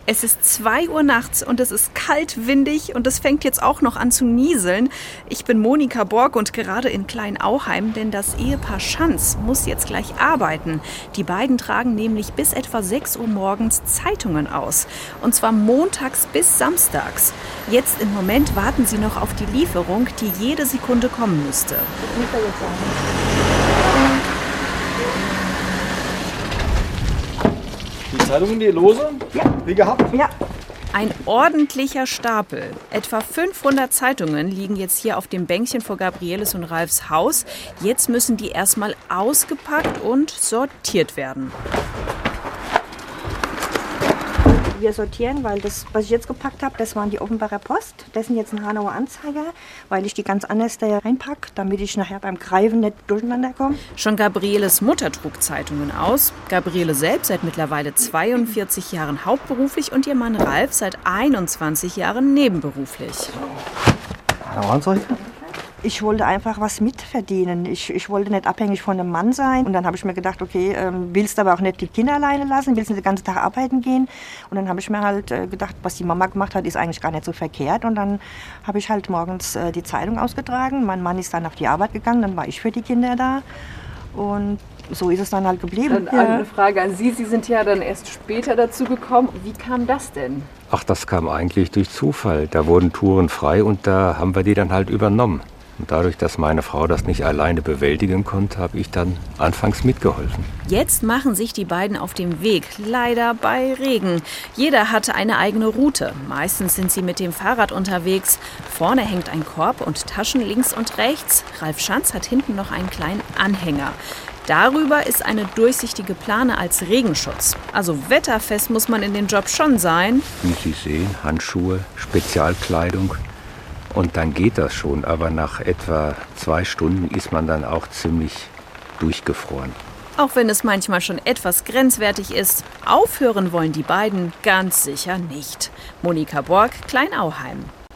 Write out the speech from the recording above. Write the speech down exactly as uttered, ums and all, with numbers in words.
Es ist zwei Uhr nachts und es ist kalt, windig und es fängt jetzt auch noch an zu nieseln. Ich bin Monika Borg und gerade in Kleinauheim, denn das Ehepaar Schanz muss jetzt gleich arbeiten. Die beiden tragen nämlich bis etwa sechs Uhr morgens Zeitungen aus. Und zwar montags bis samstags. Jetzt im Moment warten sie noch auf die Lieferung, die jede Sekunde kommen müsste. Das muss er jetzt sagen. Die Zeitungen, die lose? Ja. Wie gehabt? Ja. Ein ordentlicher Stapel. Etwa fünfhundert Zeitungen liegen jetzt hier auf dem Bänkchen vor Gabrieles und Ralfs Haus. Jetzt müssen die erstmal ausgepackt und sortiert werden. Wir sortieren, weil das, was ich jetzt gepackt habe, das waren die Offenbarer Post. Das sind jetzt ein Hanauer Anzeiger, weil ich die ganz anders da reinpacke, damit ich nachher beim Greifen nicht durcheinander komme. Schon Gabrieles Mutter trug Zeitungen aus. Gabriele selbst seit mittlerweile zweiundvierzig Jahren hauptberuflich und ihr Mann Ralf seit einundzwanzig Jahren nebenberuflich. Hanauer Anzeiger? Ich wollte einfach was mitverdienen. Ich, ich wollte nicht abhängig von einem Mann sein. Und dann habe ich mir gedacht, okay, ähm, willst aber auch nicht die Kinder alleine lassen, willst du den ganzen Tag arbeiten gehen? Und dann habe ich mir halt äh, gedacht, was die Mama gemacht hat, ist eigentlich gar nicht so verkehrt. Und dann habe ich halt morgens äh, die Zeitung ausgetragen. Mein Mann ist dann auf die Arbeit gegangen, dann war ich für die Kinder da. Und so ist es dann halt geblieben. Dann eine Frage an Sie. Sie sind ja dann erst später dazu gekommen. Wie kam das denn? Ach, das kam eigentlich durch Zufall. Da wurden Touren frei und da haben wir die dann halt übernommen. Und dadurch, dass meine Frau das nicht alleine bewältigen konnte, habe ich dann anfangs mitgeholfen. Jetzt machen sich die beiden auf den Weg, leider bei Regen. Jeder hatte eine eigene Route. Meistens sind sie mit dem Fahrrad unterwegs. Vorne hängt ein Korb und Taschen links und rechts. Ralf Schanz hat hinten noch einen kleinen Anhänger. Darüber ist eine durchsichtige Plane als Regenschutz. Also wetterfest muss man in den Job schon sein. Wie Sie sehen, Handschuhe, Spezialkleidung. Und dann geht das schon, aber nach etwa zwei Stunden ist man dann auch ziemlich durchgefroren. Auch wenn es manchmal schon etwas grenzwertig ist, aufhören wollen die beiden ganz sicher nicht. Monika Borg, Kleinauheim.